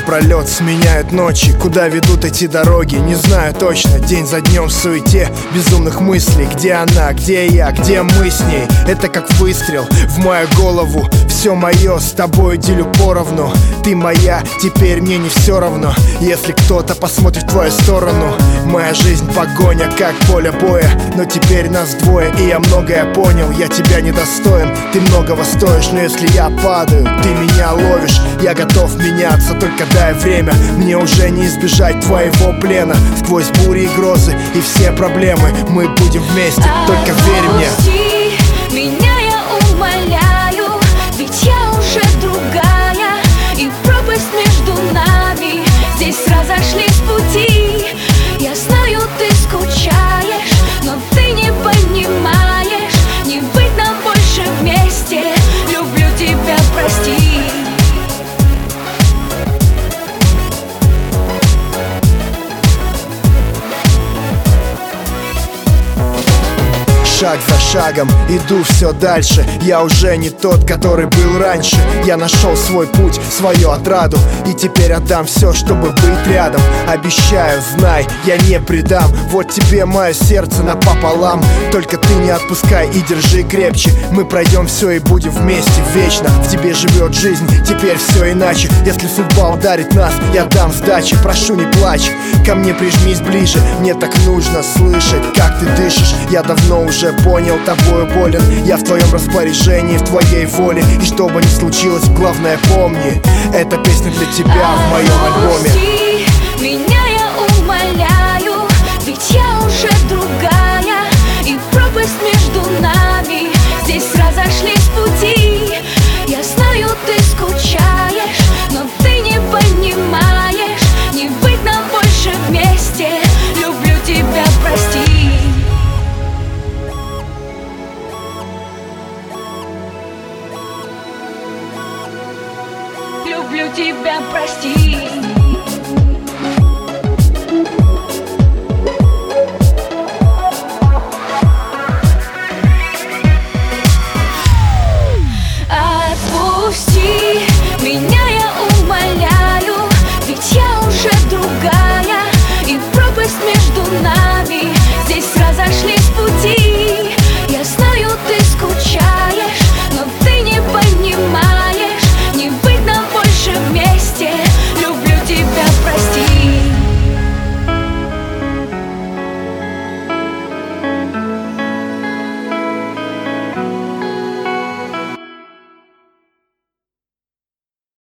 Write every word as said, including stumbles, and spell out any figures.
напролет сменяют ночи. Куда ведут эти дороги, не знаю точно. День за днем в суете безумных мыслей. Где она, где я, где мы с ней? Это как выстрел в мою голову. Все мое с тобой делю поровну. Ты моя, теперь мне не все равно, если кто-то посмотрит в твою сторону. Моя жизнь погоня, как поле боя, но теперь нас двое, и я многое понял. Я тебя недостоин, ты многого стоишь, но если я падаю, ты меня ловишь. Я готов меняться, только дай время. Мне уже не избежать твоего плена. Сквозь бури и грозы и все проблемы мы будем вместе, только верь мне. Отпусти меня, я умоляю, ведь я уже другая, и пропасть между нами, здесь разошлись пути. Я знаю, ты скучаешь, но ты не понимаешь, не быть нам больше вместе. Люблю тебя, прости. Шаг за шагом иду все дальше. Я уже не тот, который был раньше. Я нашел свой путь, свою отраду, и теперь отдам все, чтобы быть рядом. Обещаю, знай, я не предам. Вот тебе мое сердце напополам. Только ты не отпускай и держи крепче. Мы пройдем все и будем вместе вечно. В тебе живет жизнь, теперь все иначе. Если судьба ударит нас, я дам сдачи. Прошу, не плачь, ко мне прижмись ближе. Мне так нужно слышать, как ты дышишь. Я давно уже понял, тобою болен. Я в твоем распоряжении, в твоей воле. И что бы ни случилось, главное помни, эта песня для тебя в моем альбоме. Отпусти меня, я умоляю, ведь я уже другая, и пропасть между нами, здесь разошлись пути. Я знаю, ты скучаешь, но ты не понимаешь, не быть нам больше вместе. Люблю тебя, прости. Люблю тебя, прости.